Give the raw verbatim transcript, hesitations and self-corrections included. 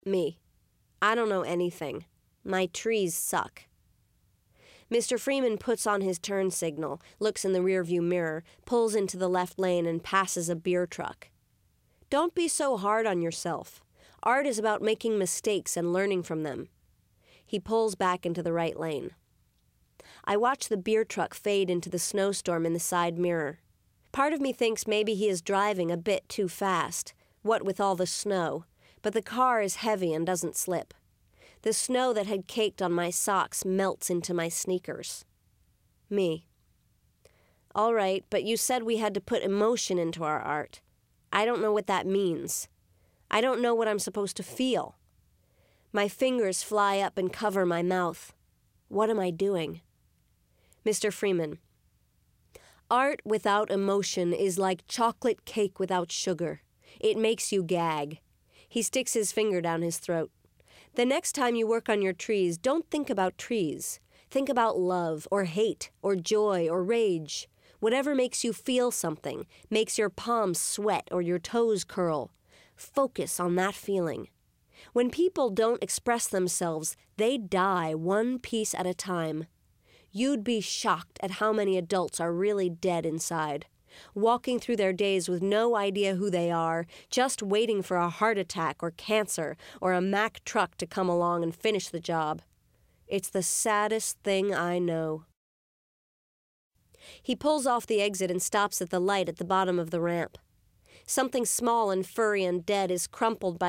Me. I don't know anything. My trees suck. Mister Freeman puts on his turn signal, looks in the rearview mirror, pulls into the left lane, and passes a beer truck. Don't be so hard on yourself. Art is about making mistakes and learning from them. He pulls back into the right lane. I watch the beer truck fade into the snowstorm in the side mirror. Part of me thinks maybe he is driving a bit too fast, what with all the snow, but the car is heavy and doesn't slip. The snow that had caked on my socks melts into my sneakers. Me. All right, but you said we had to put emotion into our art. I don't know what that means. I don't know what I'm supposed to feel. My fingers fly up and cover my mouth. What am I doing? Mister Freeman. Art without emotion is like chocolate cake without sugar. It makes you gag. He sticks his finger down his throat. The next time you work on your trees, don't think about trees. Think about love, or hate, or joy, or rage. Whatever makes you feel something, makes your palms sweat or your toes curl. Focus on that feeling. When people don't express themselves, they die one piece at a time. You'd be shocked at how many adults are really dead inside, walking through their days with no idea who they are, just waiting for a heart attack or cancer or a Mack truck to come along and finish the job. It's the saddest thing I know. He pulls off the exit and stops at the light at the bottom of the ramp. Something small and furry and dead is crumpled by